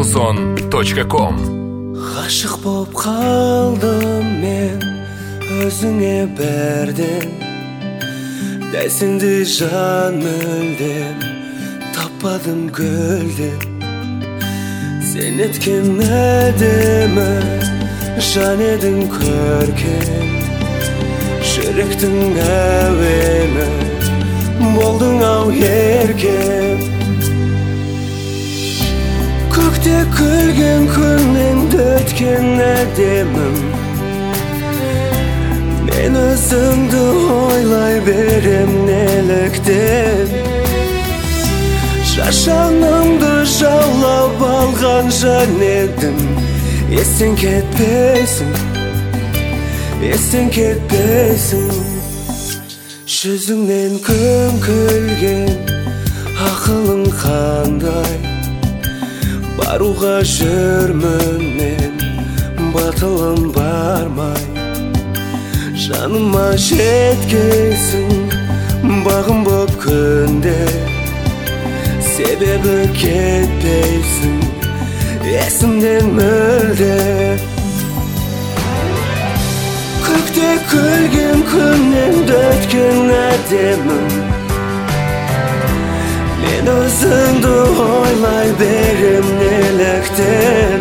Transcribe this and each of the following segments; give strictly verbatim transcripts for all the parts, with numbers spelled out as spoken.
музон точка ком. Ғашық боп қалдым мен өзіңе бірден, дәл сендей жан мүлдем таппадым гүлден. Сен еткен әдемі жан едің көркем, жүректің әуені болдың ау еркем. Көкте күлген күннен өткен әдемім, мен өзіңді ойлай берем неліктен. Шашанымды жаулап алған жан едім, естен кетпейсің, естен кетпейсің. Жүзіңнен күн күлген ақылың қандай, баруға жүрмін мен батылым бармай. Жаныма жеткейсің бағым боп күнде, себебі кетпейсің есімнен мүлде. Көкте күлген күннен өткен әдемім, мен өзіңді ойлай берем неліктен.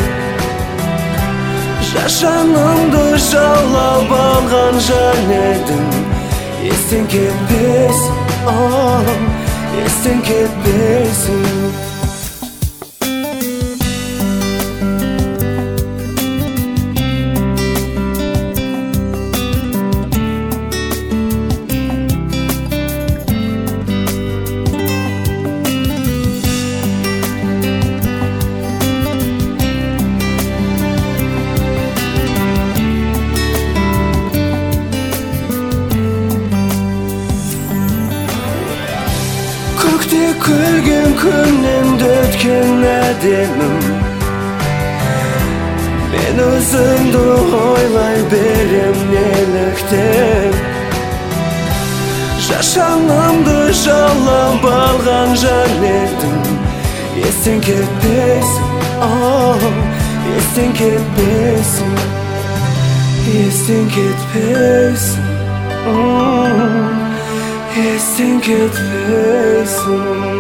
Жашанымды жаулап алған жан едім, естен кетпейсің, оу, естен кетпейсің. Көкте күлген күннен өткен әдемім, мен өзіңді ойлай берем неліктен. Жашанымды жаулап алған жан едім, естен кетпейсің, оу, естен кетпейсің, естен кетпейсің, естен кетпейсің.